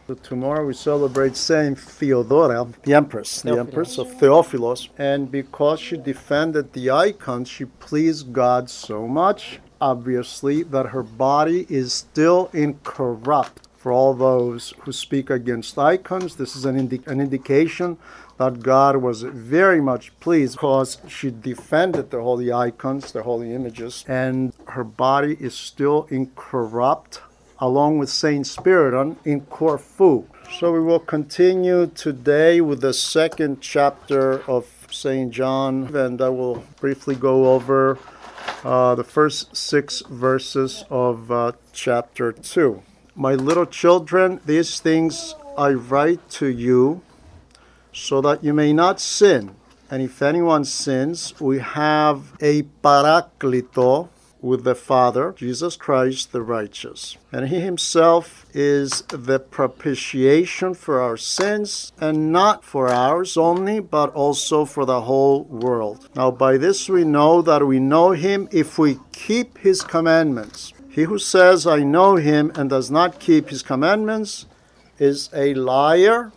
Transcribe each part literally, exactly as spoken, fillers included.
So tomorrow we celebrate Saint Theodora, the Empress, the Empress of Theophilos. And because she defended the icons, she pleased God so much, obviously, that her body is still incorrupt. For all those who speak against icons, this is an, indi- an indication that God was very much pleased because she defended the holy icons, the holy images, and her body is still incorrupt, along with Saint Spiridon in Corfu. So we will continue today with the second chapter of Saint John, and I will briefly go over uh, the first six verses of uh, chapter two. My little children, these things I write to you so that you may not sin. And if anyone sins, we have a Paraklito with the Father, Jesus Christ the righteous. And he himself is the propitiation for our sins, and not for ours only, but also for the whole world. Now by this we know that we know him if we keep his commandments. He who says, I know him, and does not keep his commandments is a liar,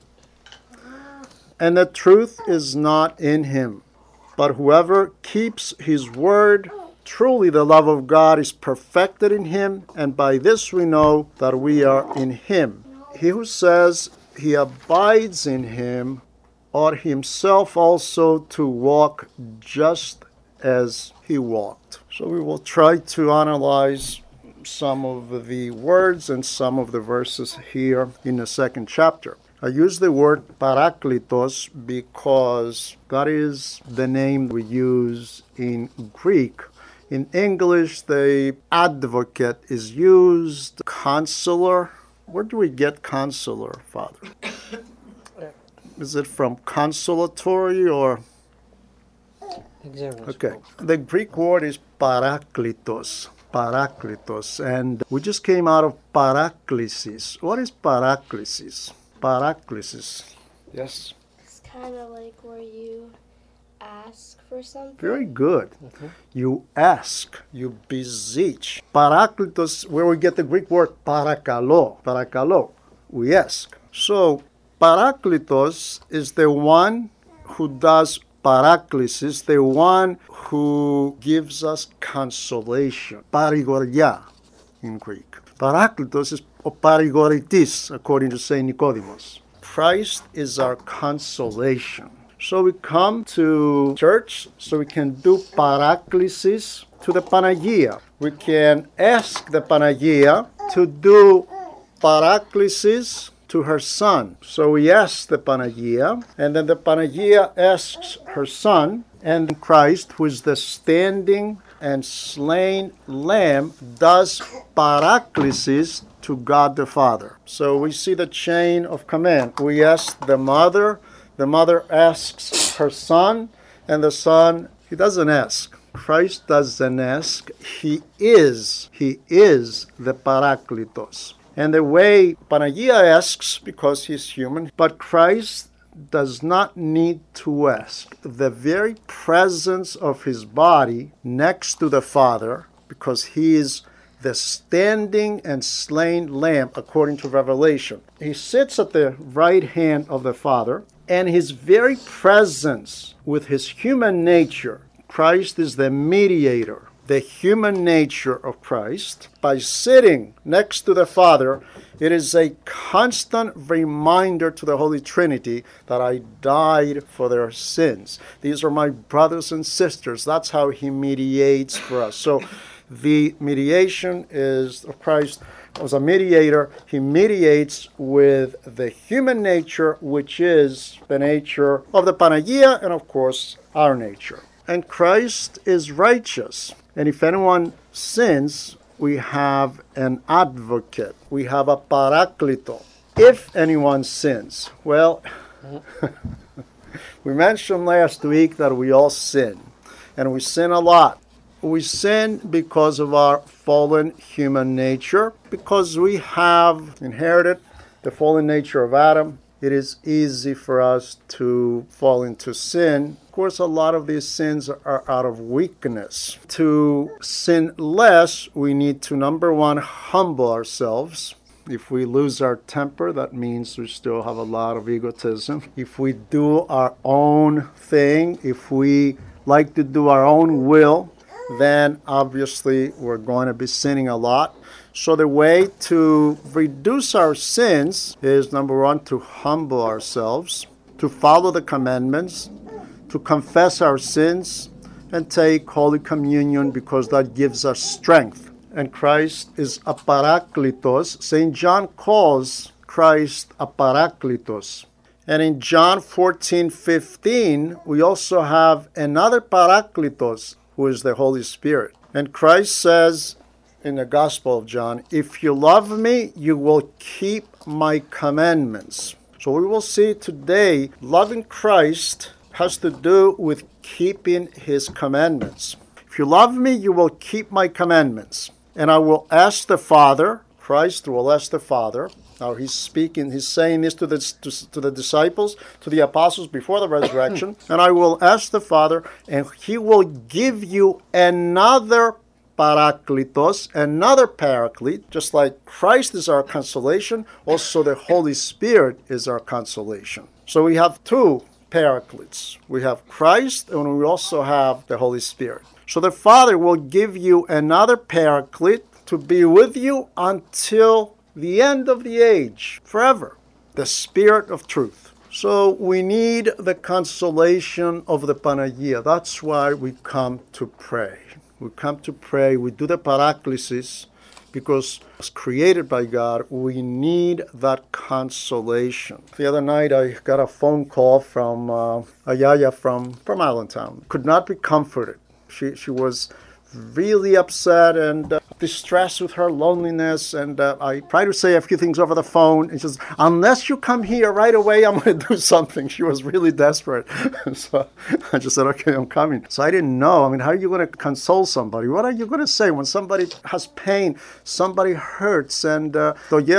and the truth is not in him. But whoever keeps his word, truly the love of God is perfected in him, and by this we know that we are in him. He who says he abides in him ought himself also to walk just as he walked. So we will try to analyze some of the words and some of the verses here in the second chapter. I use the word parakletos because that is the name we use in Greek. In English, the advocate is used. Counselor. Where do we get counselor, Father? Is it from consolatory or? Okay. The Greek word is parakletos. Parakletos. And we just came out of paraklesis. What is paraklesis? Paraklesis. Yes? It's kind of like where you ask for something. Very good. Mm-hmm. You ask, you beseech. Parakletos, where we get the Greek word parakalo. Parakalo. We ask. So, parakletos is the one who does paraklesis, the one who gives us consolation. Parigorgia in Greek. Parakletos is parigoritis, according to Saint Nicodemus. Christ is our consolation. So we come to church so we can do paraklesis to the Panagia. We can ask the Panagia to do paraklesis to her son. So we ask the Panagia, and then the Panagia asks her son, and Christ, who is the standing and slain lamb, does paraklesis to God the Father. So we see the chain of command. We ask the mother, the mother asks her son, and the son, he doesn't ask. Christ doesn't ask. He is, he is the parakletos. And the way Panagia asks, because he's human, but Christ does not need to ask. The very presence of his body next to the Father, because he is the standing and slain lamb, according to Revelation. He sits at the right hand of the Father, and his very presence with his human nature, Christ is the mediator. The human nature of Christ, by sitting next to the Father, it is a constant reminder to the Holy Trinity that I died for their sins. These are my brothers and sisters. That's how he mediates for us. So the mediation is of Christ as a mediator. He mediates with the human nature, which is the nature of the Panagia and, of course, our nature. And Christ is righteous. And if anyone sins, we have an advocate. We have a parakleto. If anyone sins, well, we mentioned last week that we all sin. And we sin a lot. We sin because of our fallen human nature, because we have inherited the fallen nature of Adam. It is easy for us to fall into sin. Of course, a lot of these sins are out of weakness. To sin less, we need to, number one, humble ourselves If we lose our temper, that means we still have a lot of egotism. If we do our own thing, if we like to do our own will, then obviously we're going to be sinning a lot. So the way to reduce our sins is, number one, to humble ourselves, to follow the commandments, to confess our sins, and take Holy Communion because that gives us strength. And Christ is a parakletos. Saint John calls Christ a parakletos. And in John fourteen fifteen, we also have another parakletos, who is the Holy Spirit. And Christ says in the Gospel of John, if you love me, you will keep my commandments. So we will see today, loving Christ has to do with keeping his commandments. If you love me, you will keep my commandments. And I will ask the Father, Christ will ask the Father. Now he's speaking, he's saying this to the, to, to the disciples, to the apostles before the resurrection. And I will ask the Father, and he will give you another parakletos, another paraclete. Just like Christ is our consolation, also the Holy Spirit is our consolation. So we have two paracletes. We have Christ, and we also have the Holy Spirit. So the Father will give you another paraclete to be with you until the end of the age, forever, the Spirit of truth. So we need the consolation of the Panagia. That's why we come to pray. We come to pray. We do the paraklesis because it's created by God. We need that consolation. The other night I got a phone call from uh, a yaya from, from Allentown. Could not be comforted. She, she was really upset and uh, distressed with her loneliness, and uh, I tried to say a few things over the phone, and she says, unless you come here right away, I'm going to do something. She was really desperate. So I just said, okay, I'm coming. So I didn't know. I mean, how are you going to console somebody? What are you going to say when somebody has pain, somebody hurts, and uh,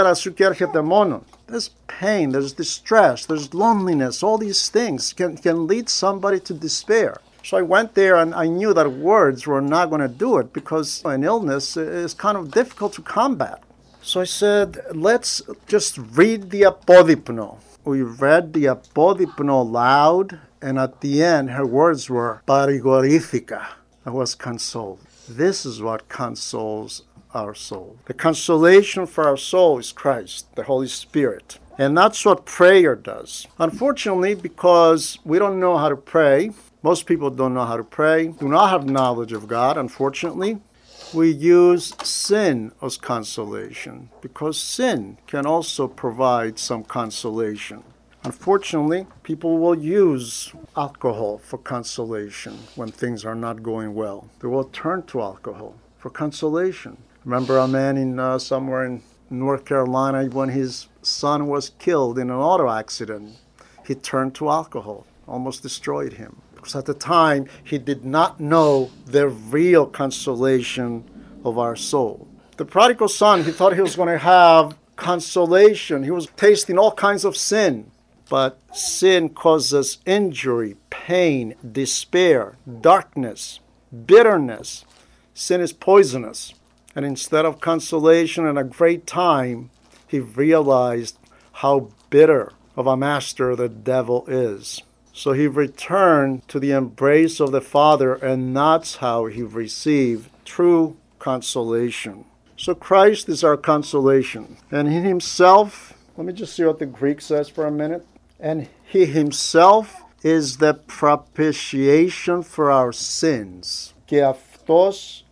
there's pain, there's distress, there's loneliness, all these things can, can lead somebody to despair. So I went there, and I knew that words were not going to do it because an illness is kind of difficult to combat. So I said, let's just read the Apodipno. We read the Apodipno loud, and at the end, her words were, parigorifica. I was consoled. This is what consoles our soul. The consolation for our soul is Christ, the Holy Spirit. And that's what prayer does. Unfortunately, because we don't know how to pray, most people don't know how to pray, do not have knowledge of God, unfortunately. We use sin as consolation because sin can also provide some consolation. Unfortunately, people will use alcohol for consolation when things are not going well. They will turn to alcohol for consolation. Remember a man in uh, somewhere in North Carolina when his son was killed in an auto accident. He turned to alcohol, almost destroyed him. Because at the time, he did not know the real consolation of our soul. The prodigal son, he thought he was going to have consolation. He was tasting all kinds of sin. But sin causes injury, pain, despair, darkness, bitterness. Sin is poisonous. And instead of consolation and a great time, he realized how bitter of a master the devil is. So he returned to the embrace of the Father, and that's how he received true consolation. So Christ is our consolation. And he himself, let me just see what the Greek says for a minute. And he himself is the propitiation for our sins. Και αυτός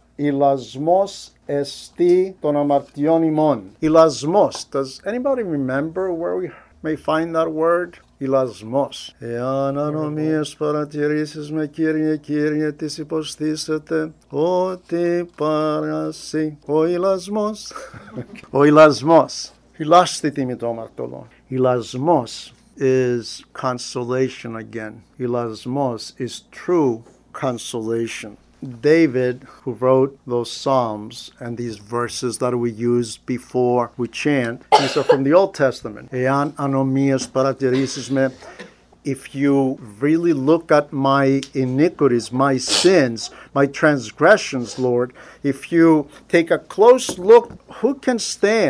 ηλασμός εστί των αμαρτιών ημών. Ηλασμός. Does anybody remember where we may find that word? Ηλασμός. Εάν ανομίες παρατηρήσεις με Κύριε, Κύριε, της υποστήσετε, ότι παρασύ. Ο ηλασμός. Ο ηλασμός. Ηλάστη τιμή το αμαρτωλών. Ηλασμός is consolation again. Ηλασμός is true consolation. David, who wrote those psalms and these verses that we use before we chant, these are from the Old Testament. Ean anomias paratirisis me. If you really look at my iniquities, my sins, my transgressions, Lord, if you take a close look, who can stand?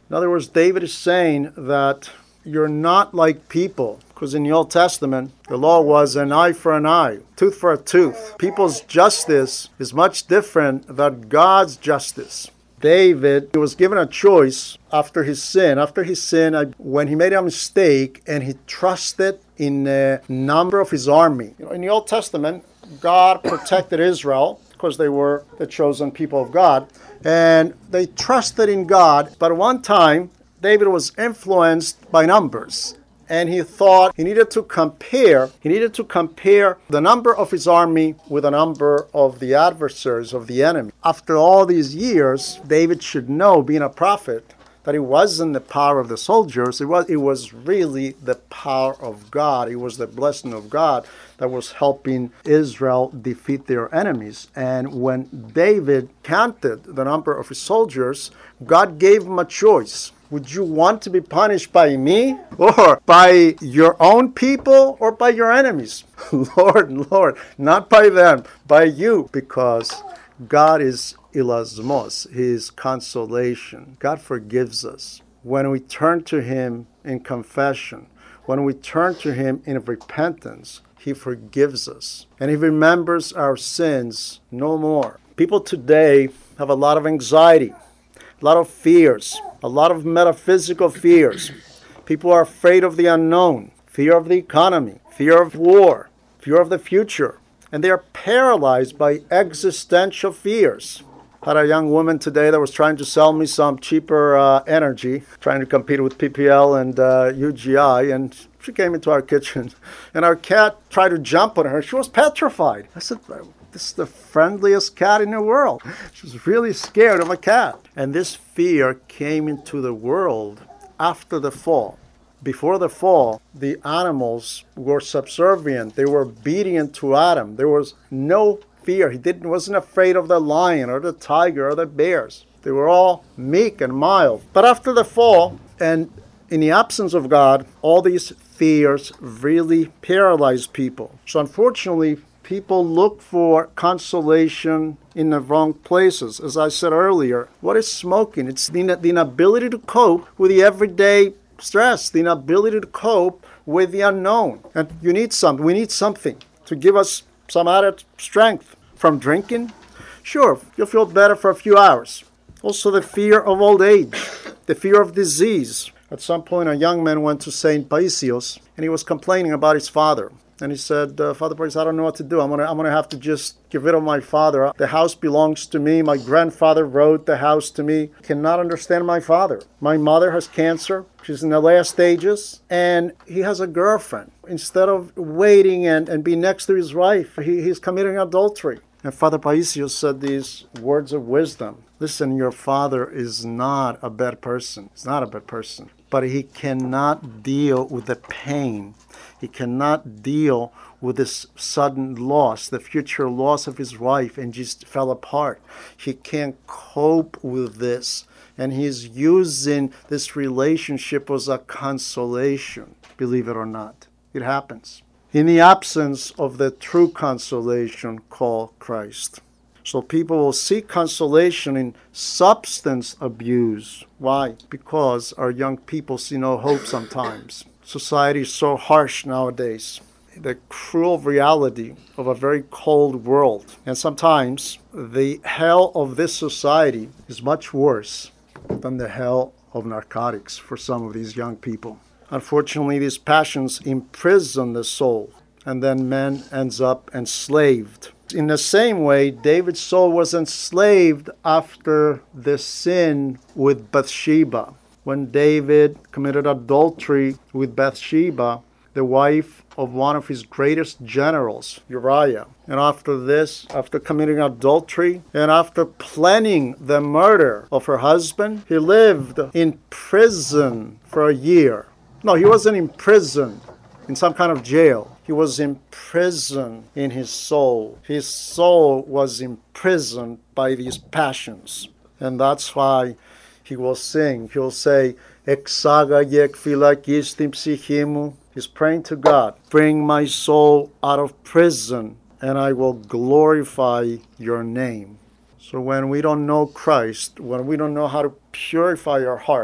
In other words, David is saying that you're not like people, because in the Old Testament, the law was an eye for an eye, tooth for a tooth. People's justice is much different than God's justice. David was given a choice after his sin. After his sin, when he made a mistake and he trusted in the number of his army. You know, in the Old Testament, God protected Israel because they were the chosen people of God. And they trusted in God. But at one time, David was influenced by numbers. And he thought he needed to compare, he needed to compare the number of his army with the number of the adversaries, of the enemy. After all these years, David should know, being a prophet, that it wasn't the power of the soldiers, it was, it was really the power of God. It was the blessing of God that was helping Israel defeat their enemies. And when David counted the number of his soldiers, God gave him a choice. Would you want to be punished by me or by your own people or by your enemies? Lord, Lord, not by them, by you, because God is ilasmos, His consolation. God forgives us. When we turn to Him in confession, when we turn to Him in repentance, He forgives us. And He remembers our sins no more. People today have a lot of anxiety, a lot of fears, a lot of metaphysical fears. People are afraid of the unknown, fear of the economy, fear of war, fear of the future. And they are paralyzed by existential fears. I had a young woman today that was trying to sell me some cheaper uh, energy, trying to compete with P P L and uh, U G I, and she came into our kitchen, and our cat tried to jump on her. She was petrified. I said, this is the friendliest cat in the world. She was really scared of a cat. And this fear came into the world after the fall. Before the fall, the animals were subservient. They were obedient to Adam. There was no fear. He didn't wasn't afraid of the lion or the tiger or the bears. They were all meek and mild. But after the fall, and in the absence of God, all these fears really paralyzed people. So unfortunately, people look for consolation in the wrong places. As I said earlier, what is smoking? It's the, the inability to cope with the everyday stress, the inability to cope with the unknown. And you need something. We need something to give us some added strength. From drinking, sure, you'll feel better for a few hours. Also the fear of old age, the fear of disease. At some point, a young man went to Saint Paisios, and he was complaining about his father. And he said, uh, Father Paisios, I don't know what to do. I'm going to I'm gonna have to just get rid of my father. The house belongs to me. My grandfather wrote the house to me. I cannot understand my father. My mother has cancer. She's in the last stages. And he has a girlfriend. Instead of waiting and, and be next to his wife, he, he's committing adultery. And Father Paisios said these words of wisdom. Listen, your father is not a bad person. He's not a bad person. But he cannot deal with the pain. He cannot deal with this sudden loss, the future loss of his wife, and just fell apart. He can't cope with this. And he's using this relationship as a consolation, believe it or not. It happens. In the absence of the true consolation called Christ. So people will seek consolation in substance abuse. Why? Because our young people see no hope sometimes. Society is so harsh nowadays. The cruel reality of a very cold world. And sometimes the hell of this society is much worse than the hell of narcotics for some of these young people. Unfortunately, these passions imprison the soul, and then man ends up enslaved. In the same way, David's soul was enslaved after the sin with Bathsheba. When David committed adultery with Bathsheba, the wife of one of his greatest generals, Uriah. And after this, after committing adultery, and after planning the murder of her husband, he lived in prison for a year. No, he wasn't in prison, in some kind of jail. He was in prison in his soul. His soul was imprisoned by these passions. And that's why he will sing. He'll say, Exaga yek philakistim psichimu. He's praying to God, bring my soul out of prison, and I will glorify your name. So when we don't know Christ, when we don't know how to purify our heart,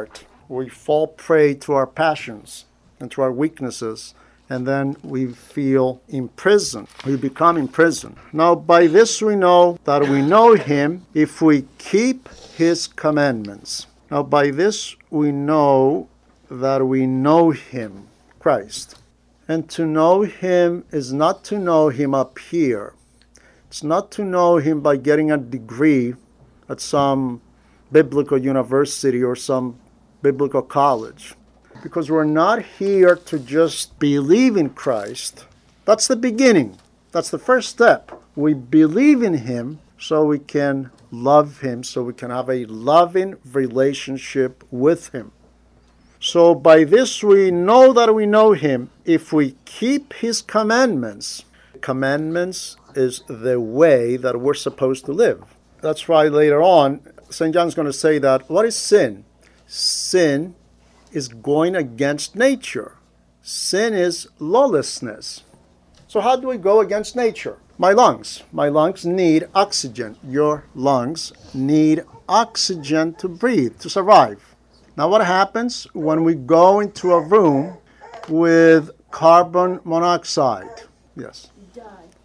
we fall prey to our passions and to our weaknesses, and then we feel imprisoned. We become imprisoned. Now, by this we know that we know him if we keep his commandments. Now, by this we know that we know him, Christ. And to know him is not to know him up here. It's not to know him by getting a degree at some biblical university or some biblical college. Because we're not here to just believe in Christ. That's the beginning. That's the first step. We believe in him so we can love him, so we can have a loving relationship with him. So by this we know that we know him if we keep his commandments. Commandments is the way that we're supposed to live. That's why later on, Saint John's going to say that, what is sin? Sin is going against nature. Sin is lawlessness. So how do we go against nature? My lungs. My lungs need oxygen. Your lungs need oxygen to breathe, to survive. Now what happens when we go into a room with carbon monoxide? Yes. Die.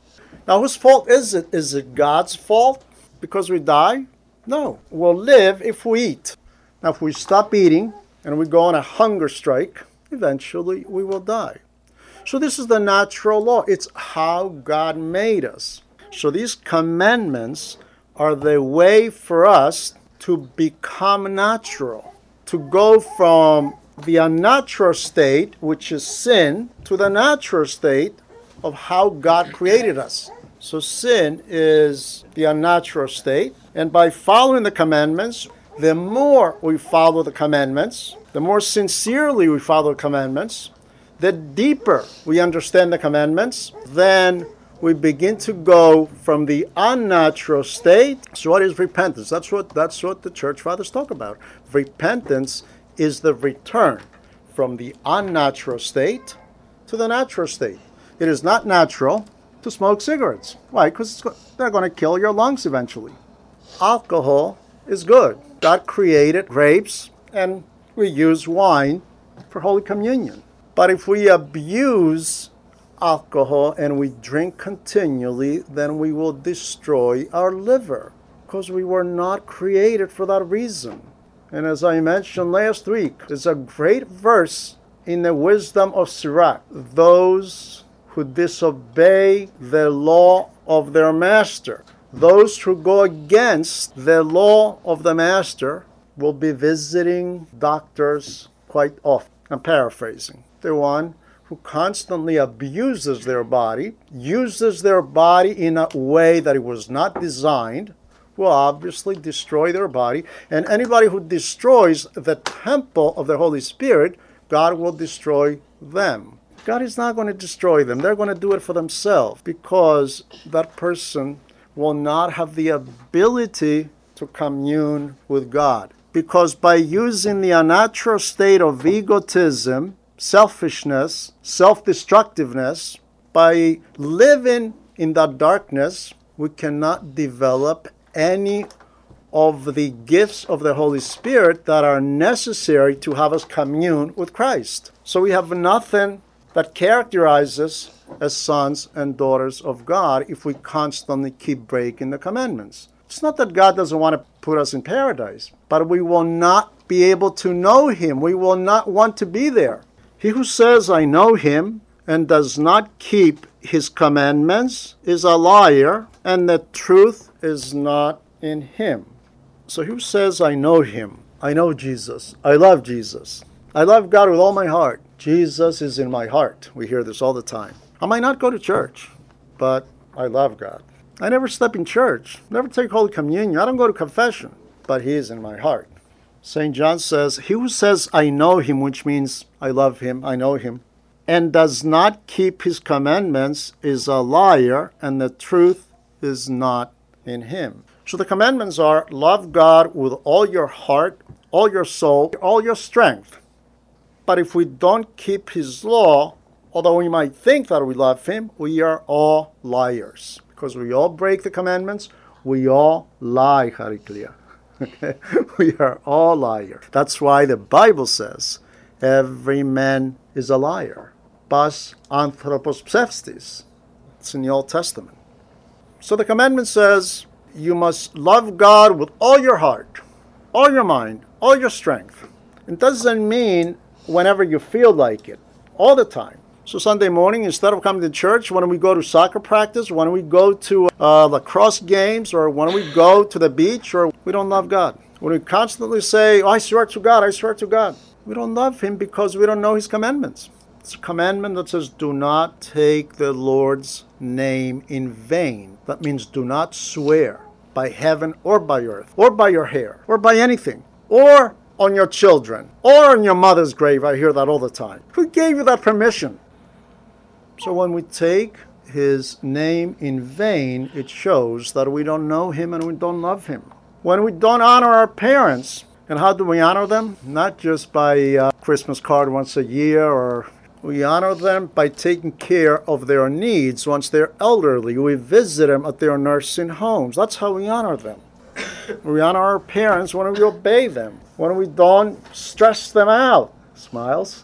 Now whose fault is it? Is it God's fault because we die? No. We'll live if we eat. Now if we stop eating and we go on a hunger strike, eventually we will die. So this is the natural law. It's how God made us. So these commandments are the way for us to become natural, to go from the unnatural state, which is sin, to the natural state of how God created us. So sin is the unnatural state, and by following the commandments, the more we follow the commandments, the more sincerely we follow the commandments, the deeper we understand the commandments, then we begin to go from the unnatural state. So what is repentance? That's what that's what the church fathers talk about. Repentance is the return from the unnatural state to the natural state. It is not natural to smoke cigarettes. Why? Because they're going to kill your lungs eventually. Alcohol is good. God created grapes, and we use wine for Holy Communion. But if we abuse alcohol and we drink continually, then we will destroy our liver, because we were not created for that reason. And as I mentioned last week, there's a great verse in the Wisdom of Sirach. Those who disobey the law of their master, those who go against the law of the master, will be visiting doctors quite often. I'm paraphrasing. The one who constantly abuses their body, uses their body in a way that it was not designed, will obviously destroy their body. And anybody who destroys the temple of the Holy Spirit, God will destroy them. God is not going to destroy them. They're going to do it for themselves, because that person will not have the ability to commune with God. Because by using the unnatural state of egotism, selfishness, self-destructiveness, by living in that darkness, we cannot develop any of the gifts of the Holy Spirit that are necessary to have us commune with Christ. So we have nothing that characterizes as sons and daughters of God if we constantly keep breaking the commandments. It's not that God doesn't want to put us in paradise, but we will not be able to know him. We will not want to be there. He who says, I know him, and does not keep his commandments is a liar, and the truth is not in him. So he who says, I know him, I know Jesus, I love Jesus, I love God with all my heart, Jesus is in my heart. We hear this all the time. I might not go to church, but I love God. I never step in church, never take Holy Communion, I don't go to confession, but he is in my heart. Saint John says, he who says, I know him, which means I love him, I know him, and does not keep his commandments is a liar, and the truth is not in him. So the commandments are, love God with all your heart, all your soul, all your strength. But if we don't keep his law, although we might think that we love him, we are all liars. Because we all break the commandments, we all lie, Hariklia. We are all liars. That's why the Bible says every man is a liar. Pas anthropos psefstis. It's in the Old Testament. So the commandment says you must love God with all your heart, all your mind, all your strength. It doesn't mean whenever you feel like it, all the time. So Sunday morning, instead of coming to church, when we go to soccer practice, when we go to uh, lacrosse games, or when we go to the beach, or we don't love God. When we constantly say, oh, I swear to God, I swear to God, we don't love Him because we don't know His commandments. It's a commandment that says, do not take the Lord's name in vain. That means do not swear by heaven or by earth, or by your hair, or by anything, or on your children, or on your mother's grave. I hear that all the time. Who gave you that permission? So when we take His name in vain, it shows that we don't know Him and we don't love Him. When we don't honor our parents, and how do we honor them? Not just by a Christmas card once a year, or we honor them by taking care of their needs once they're elderly. We visit them at their nursing homes. That's how we honor them. We honor our parents when we obey them, when we don't stress them out. Smiles.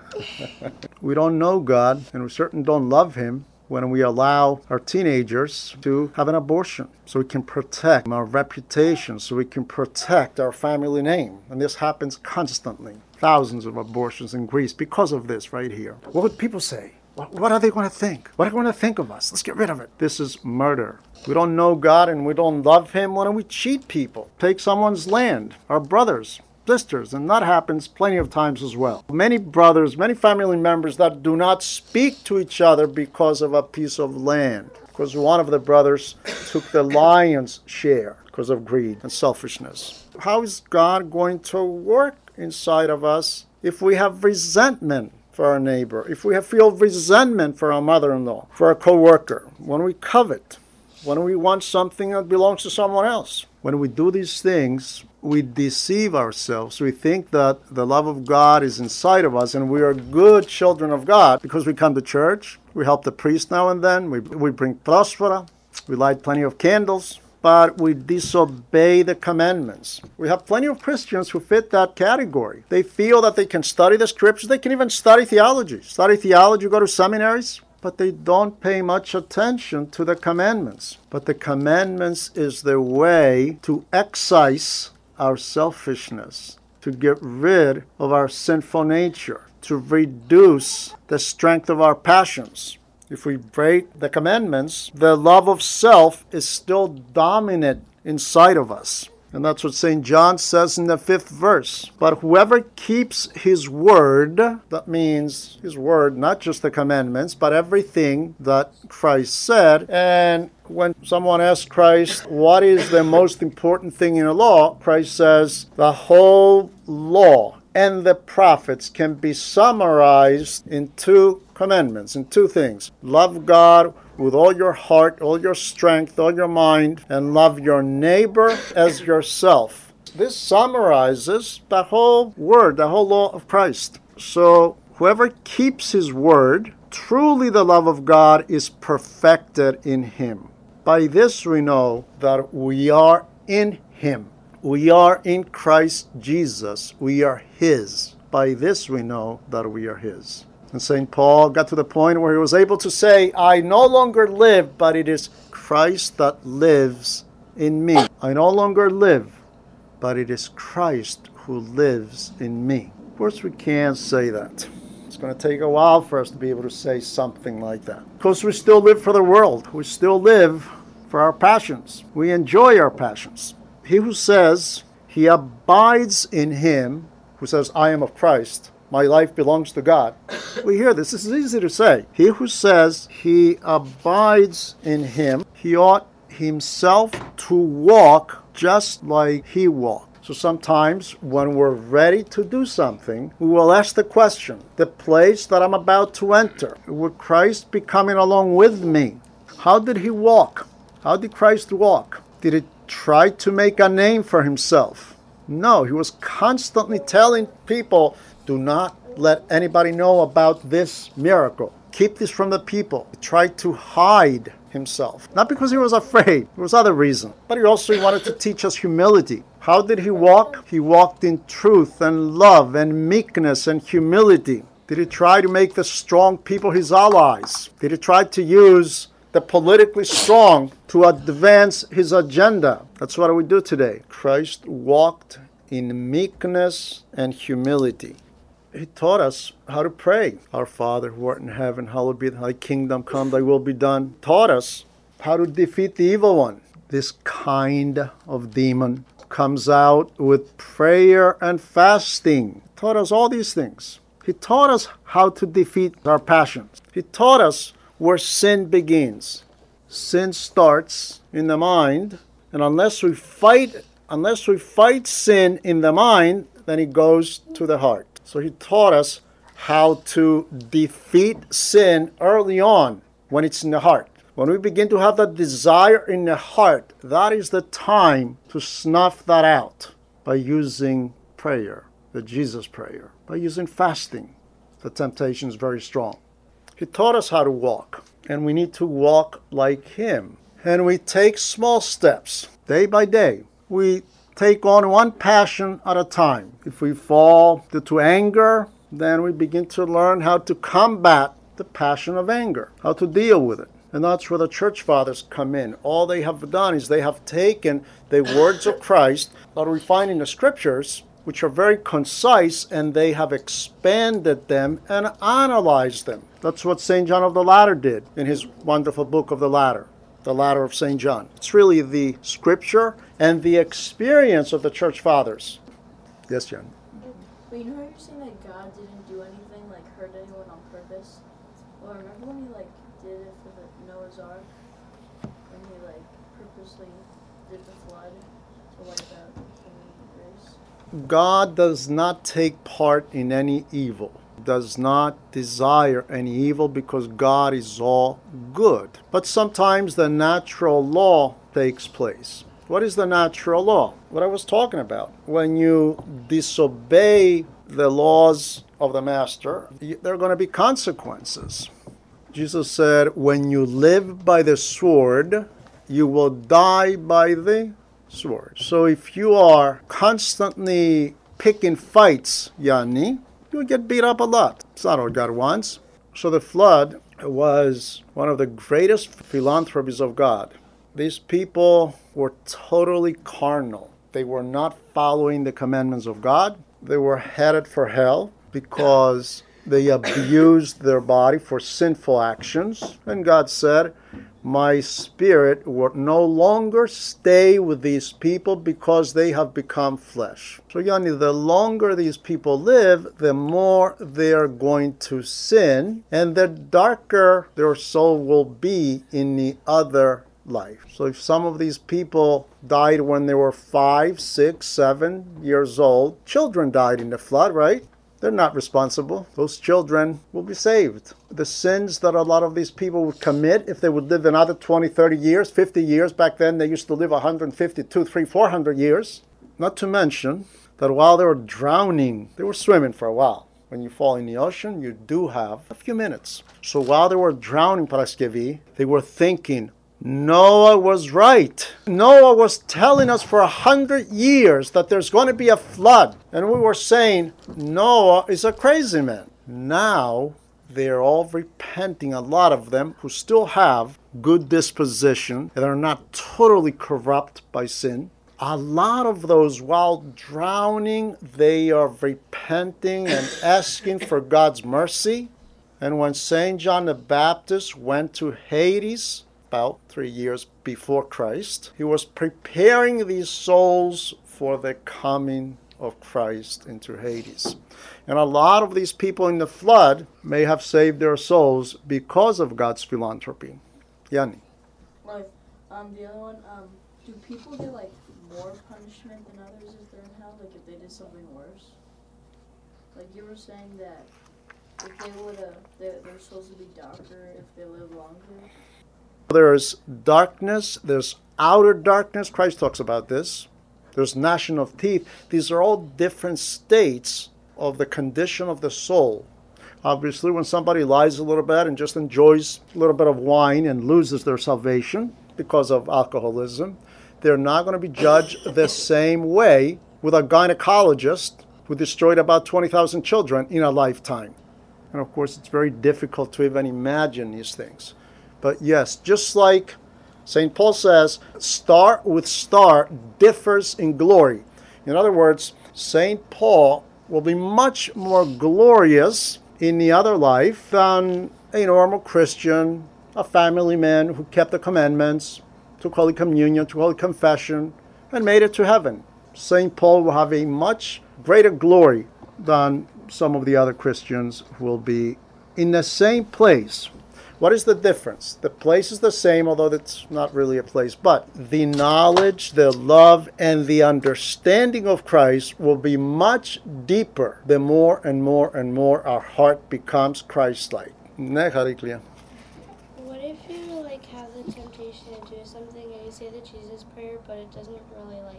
We don't know God, and we certainly don't love Him when we allow our teenagers to have an abortion, so we can protect our reputation, so we can protect our family name. And this happens constantly. Thousands of abortions in Greece because of this right here. What would people say? What are they going to think? What are they going to think of us? Let's get rid of it. This is murder. We don't know God and we don't love Him when we cheat people, take someone's land, our brothers, sisters, and that happens plenty of times as well. Many brothers, many family members that do not speak to each other because of a piece of land, because one of the brothers took the lion's share because of greed and selfishness. How is God going to work inside of us if we have resentment for our neighbor, if we have feel resentment for our mother-in-law, for our co-worker, when we covet, when we want something that belongs to someone else? When we do these things, we deceive ourselves. We think that the love of God is inside of us and we are good children of God because we come to church, we help the priest now and then, we, we bring prosphora, we light plenty of candles, but we disobey the commandments. We have plenty of Christians who fit that category. They feel that they can study the scriptures, they can even study theology. Study theology, go to seminaries, but they don't pay much attention to the commandments. But the commandments is the way to excise our selfishness, to get rid of our sinful nature, to reduce the strength of our passions. If we break the commandments, the love of self is still dominant inside of us. And that's what Saint John says in the fifth verse. But whoever keeps His word, that means His word, not just the commandments, but everything that Christ said. And when someone asks Christ, what is the most important thing in the law? Christ says, the whole law and the prophets can be summarized in two commandments, in two things. Love God with all your heart, all your strength, all your mind, and love your neighbor as yourself. This summarizes the whole word, the whole law of Christ. So whoever keeps His word, truly the love of God is perfected in him. By this we know that we are in Him. We are in Christ Jesus. We are His. By this we know that we are His. And Saint Paul got to the point where he was able to say, I no longer live, but it is Christ that lives in me. I no longer live, but it is Christ who lives in me. Of course, we can't say that. It's going to take a while for us to be able to say something like that. Because we still live for the world. We still live for our passions. We enjoy our passions. He who says he abides in Him, who says, I am of Christ, my life belongs to God. We hear this. This is easy to say. He who says he abides in Him, he ought himself to walk just like He walked. So sometimes when we're ready to do something, we will ask the question, the place that I'm about to enter, would Christ be coming along with me? How did He walk? How did Christ walk? Did He try to make a name for Himself? No, He was constantly telling people, do not let anybody know about this miracle. keep this from the people. He tried to hide himself. Not because he was afraid. There was other reason. But he also wanted to teach us humility. How did he walk? He walked in truth and love and meekness and humility. Did he try to make the strong people his allies? Did he try to use the politically strong to advance his agenda? That's what we do today. Christ walked in meekness and humility. He taught us how to pray. Our Father who art in heaven, hallowed be thy kingdom come, thy will be done. Taught us how to defeat the evil one. This kind of demon comes out with prayer and fasting. He taught us all these things. He taught us how to defeat our passions. He taught us where sin begins. Sin starts in the mind, and unless we fight, unless we fight sin in the mind, then it goes to the heart. So he taught us how to defeat sin early on when it's in the heart. When we begin to have that desire in the heart, that is the time to snuff that out by using prayer, the Jesus prayer, by using fasting. The temptation is very strong. He taught us how to walk, and we need to walk like him. And we take small steps, day by day. We take on one passion at a time. If we fall to anger, then we begin to learn how to combat the passion of anger, how to deal with it. And that's where the church fathers come in. All they have done is they have taken the words of Christ that we find in the scriptures, which are very concise, and they have expanded them and analyzed them. That's what Saint John of the Ladder did in his wonderful book of the Ladder, the Ladder of Saint John. It's really the scripture and the experience of the church fathers. Yes, John? But you know how you're saying that God didn't do anything, like hurt anyone on purpose? Well, remember when he, like, did it for the Noah's Ark? When he, like, purposely did the flood to wipe out the human race? God does not take part in any evil, does not desire any evil, because God is all good. But sometimes the natural law takes place. What is the natural law? What I was talking about. When you disobey the laws of the master, there are going to be consequences. Jesus said, when you live by the sword, you will die by the sword. So if you are constantly picking fights, Yanni, you'll get beat up a lot. It's not what God wants. So the flood was one of the greatest philanthropies of God. These people were totally carnal. They were not following the commandments of God. They were headed for hell because they abused their body for sinful actions. And God said, my spirit will no longer stay with these people because they have become flesh. So, Yanni, the longer these people live, the more they are going to sin, and the darker their soul will be in the other life. So if some of these people died when they were five, six, seven years old, children died in the flood, right? They're not responsible. Those children will be saved. The sins that a lot of these people would commit, if they would live another twenty, thirty years, fifty years, back then they used to live one hundred fifty, two, three, four hundred years. Not to mention that while they were drowning, they were swimming for a while. When you fall in the ocean, you do have a few minutes. So while they were drowning, Paraskevi, they were thinking, Noah was right. Noah was telling us for a hundred years that there's going to be a flood. And we were saying, Noah is a crazy man. Now, they're all repenting, a lot of them who still have good disposition and are not totally corrupt by sin. A lot of those, while drowning, they are repenting and asking for God's mercy. And when Saint John the Baptist went to Hades, about three years before Christ, he was preparing these souls for the coming of Christ into Hades. And a lot of these people in the flood may have saved their souls because of God's philanthropy. Yanni. Like, um, the other one, um, do people get, like, more punishment than others if they're in hell? Like, if they did something worse? Like, you were saying that if they would have, they're, they're supposed to be darker if they live longer? There's darkness, there's outer darkness. Christ talks about this. There's gnashing of teeth. These are all different states of the condition of the soul. Obviously, when somebody lies a little bit and just enjoys a little bit of wine and loses their salvation because of alcoholism, they're not going to be judged the same way with a gynecologist who destroyed about twenty thousand children in a lifetime. And of course, it's very difficult to even imagine these things. But yes, just like Saint Paul says, star with star differs in glory. In other words, Saint Paul will be much more glorious in the other life than a normal Christian, a family man who kept the commandments, took Holy Communion, took Holy Confession, and made it to heaven. Saint Paul will have a much greater glory than some of the other Christians who will be in the same place. What is the difference? The place is the same, although it's not really a place, but the knowledge, the love, and the understanding of Christ will be much deeper the more and more and more our heart becomes Christ-like. Ne, Hariklia? What if you like have the temptation to do something and you say the Jesus prayer, but it doesn't really like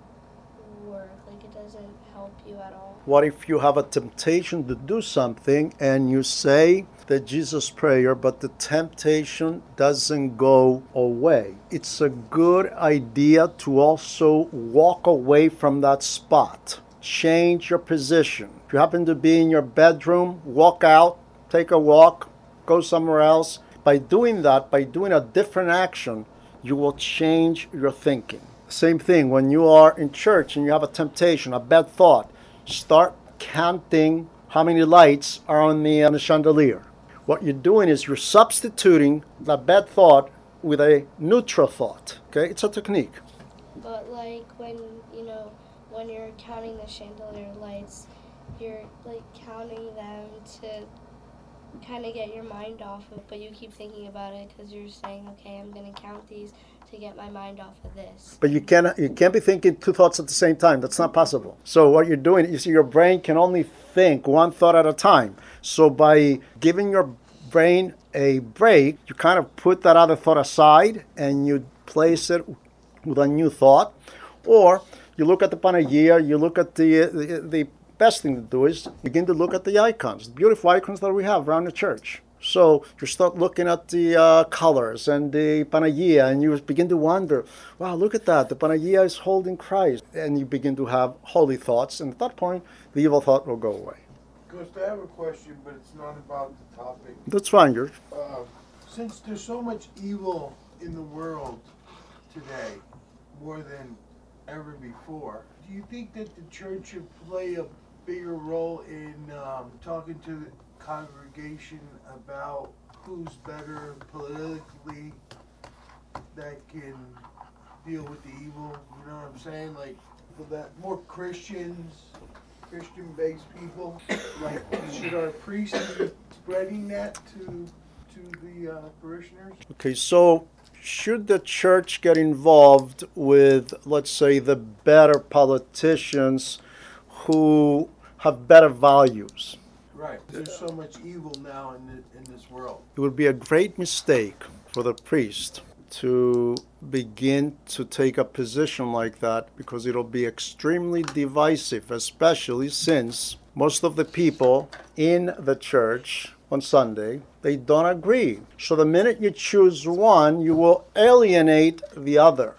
work, like it doesn't help you at all? What if you have a temptation to do something and you say the Jesus prayer, but the temptation doesn't go away? It's a good idea to also walk away from that spot. Change your position. If you happen to be in your bedroom, walk out, take a walk, go somewhere else. By doing that, by doing a different action, you will change your thinking. Same thing, when you are in church and you have a temptation, a bad thought, start counting how many lights are on the, on the chandelier. What you're doing is you're substituting that bad thought with a neutral thought. Okay, it's a technique. But like when, you know, when you're counting the chandelier lights, you're like counting them to kind of get your mind off of it, but you keep thinking about it because you're saying, okay, I'm going to count these to get my mind off of this. But you can't you can't be thinking two thoughts at the same time. That's not possible. So what you're doing, you see, your brain can only think one thought at a time. So by giving your brain a break, you kind of put that other thought aside and you place it with a new thought. Or you look at the Panagia, you look at the the, the best thing to do is begin to look at the icons, the beautiful icons that we have around the church. So you start looking at the uh, colors and the Panagia, and you begin to wonder, wow, look at that. The Panagia is holding Christ. And you begin to have holy thoughts. And at that point, the evil thought will go away. Ghost, I have a question, but it's not about the topic. That's fine, George. Uh, since there's so much evil in the world today, more than ever before, do you think that the church should play a bigger role in um, talking to the congregation about who's better politically that can deal with the evil? You know what I'm saying? Like, for that more Christians, Christian-based people, like, should our priests be spreading that to to the uh, parishioners? Okay, so should the church get involved with, let's say, the better politicians who have better values? Right. There's so much evil now in the, in this world. It would be a great mistake for the priest to begin to take a position like that, because it'll be extremely divisive, especially since most of the people in the church on Sunday, they don't agree. So the minute you choose one, you will alienate the other.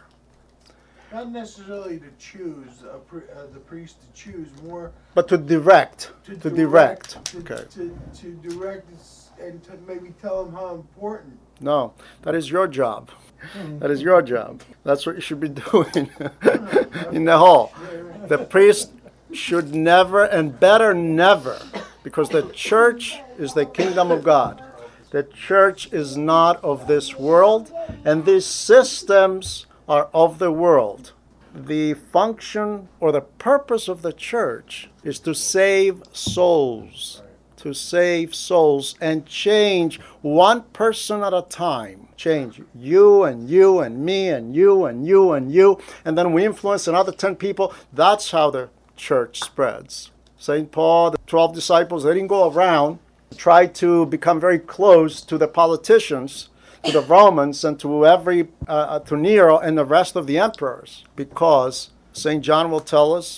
Not necessarily to choose, a pri- uh, the priest to choose, more But to direct. to, To direct. To, Okay. to, to direct and to maybe tell them how important. No, that is your job. That is your job. That's what you should be doing in the hall. The priest should never, and better never, because the church is the kingdom of God. The church is not of this world, and these systems are of the world. The function or the purpose of the church is to save souls, to save souls and change one person at a time. Change you and you and me and you and you and you, and then we influence another ten people. That's how the church spreads. Saint Paul, the twelve disciples, they didn't go around try to become very close to the politicians, to the Romans, and to every uh, to Nero and the rest of the emperors, because Saint John will tell us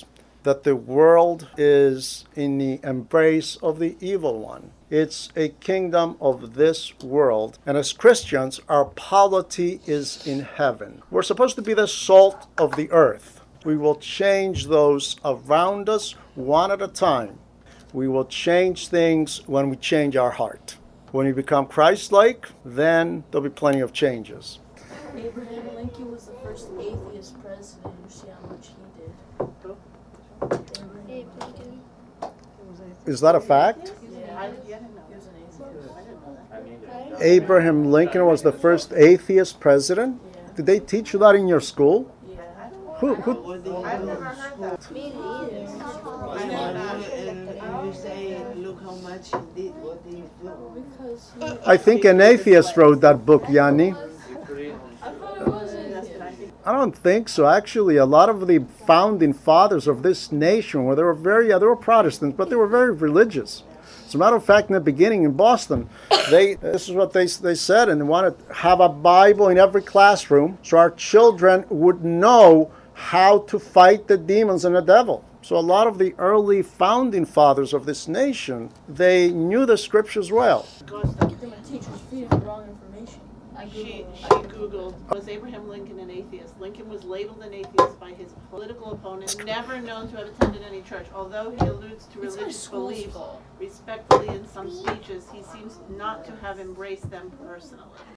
that the world is in the embrace of the evil one. It's a kingdom of this world. And as Christians, our polity is in heaven. We're supposed to be the salt of the earth. We will change those around us one at a time. We will change things when we change our heart. When we become Christ-like, then there'll be plenty of changes. Abraham Lincoln was the first atheist president. You see how much he did. Abe Lincoln. Is that a fact? Yeah, I, yeah, he was an atheist. I didn't know that. Abraham Lincoln was the first atheist president? Yeah. Did they teach you that in your school? Yeah. Who, who, I've never heard that. Me neither. I know that. And you say, look how much he did, what he did. Because he, I think an atheist wrote that book, Yanni. I thought it was atheist. I don't think so. Actually, a lot of the founding fathers of this nation, where they were very, yeah, they were Protestants, but they were very religious. As a matter of fact, in the beginning in Boston, they this is what they they said, and they wanted to have a Bible in every classroom so our children would know how to fight the demons and the devil. So a lot of the early founding fathers of this nation, they knew the scriptures well. Then my teachers feed the wrong information. I She, Googled. she Googled, was Abraham Lincoln an atheist? Lincoln was labeled an atheist by his political opponent, never known to have attended any church. Although he alludes to It's my religious school's beliefs fault. respectfully in some speeches, he seems not to have embraced them personally.